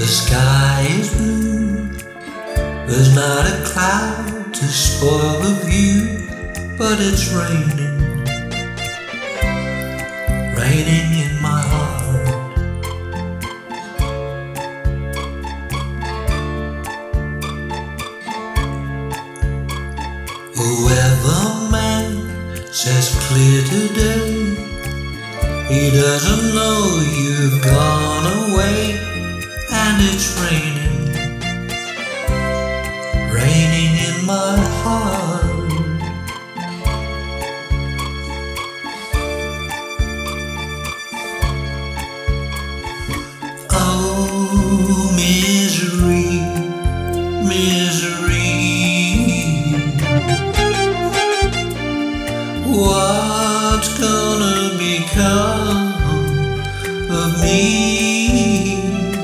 sky is blue, there's not a cloud to spoil the view, but it's raining, raining in my heart. The weatherman says clear today, he doesn't know you've gone away, and it's raining, raining in my heart. Oh, misery, misery, what's gonna become of me?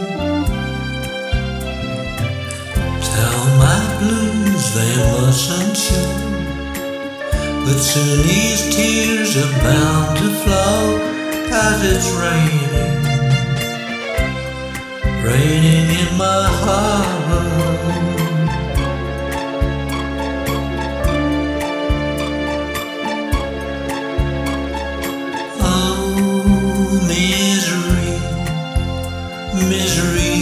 Tell my blues they mustn't show, but soon these tears are bound to flow, 'cause it's raining, raining in my heart. Misery, misery,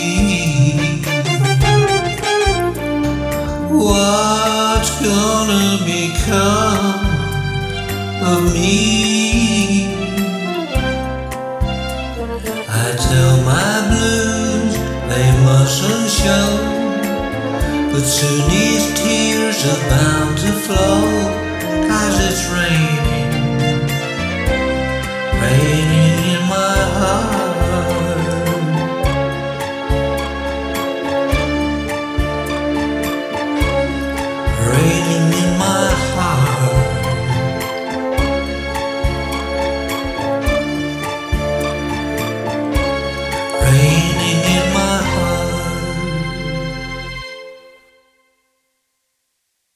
what's gonna become of me? I tell my blues they mustn't show, but soon these tears are bound to flow, 'cause it's raining, raining